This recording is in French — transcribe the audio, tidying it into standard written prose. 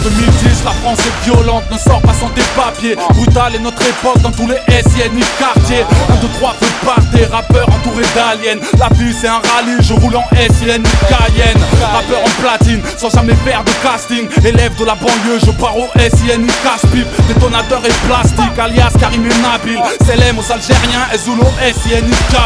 2010, la France est violente, ne sort pas sans tes papiers. Brutal est notre époque dans tous les SIN quartiers. 1, 2, 3, feu part des rappeurs entourés d'aliens. La vie c'est un rallye, je roule en SIN Cayenne. Rappeur en platine, sans jamais faire de casting. Élève de la banlieue, je pars au SIN casse-pipe. Détonateur et plastique, alias Karim et Nabil. Selem aux Algériens, Ezoulo, SIN